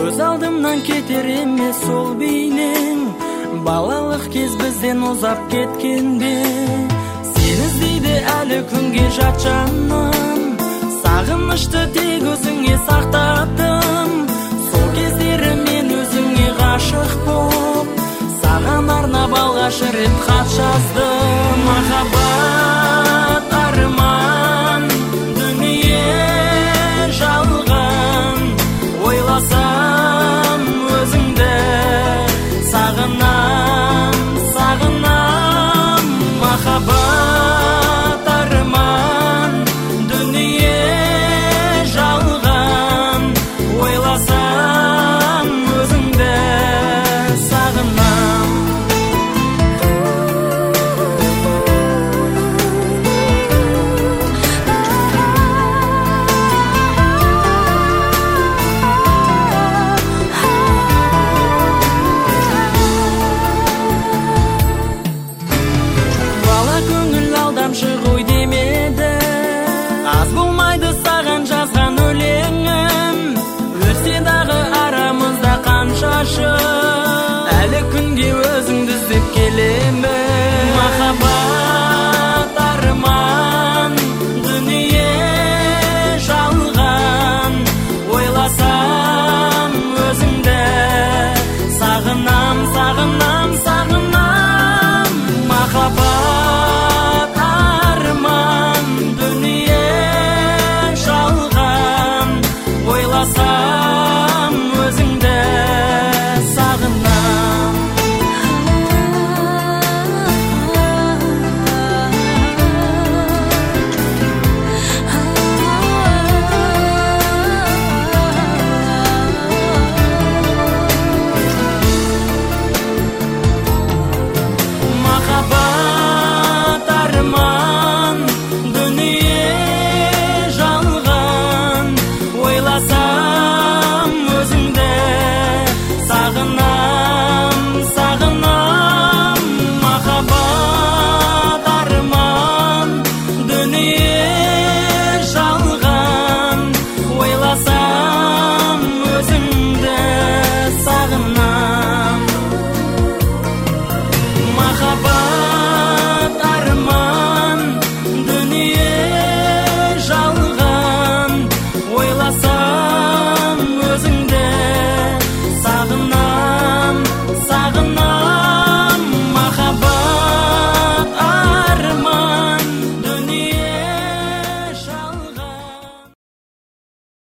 көз алдымнан кетер емес сол бейнең. Балалық кез бізден ұзап кеткен бе? Сені іздейді әлі күнге жат жаным, сағынышты тек өзіңе сақтаттым. Сол кездері мен өзіңе ғашық боп, саған арнап алғаш рет хат жаздым. Махаббат арман, дүние жалған, ойласам өзіңді сағынам, сағынам. Махаббат арман, дүние жалған, ойласам өзіңді сағынам. Ғой демеді, аз болмайды саған жазған өлеңім. Өрсе дағы арамызда қанша жыл, әлі күнге өзіңді іздеп келемін. Махаббат арман, дүние жалған, ойласам өзіңді сағынам, сағынам.